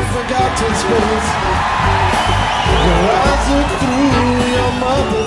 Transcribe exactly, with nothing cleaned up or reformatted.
forgotten space. Your eyes look through your mother.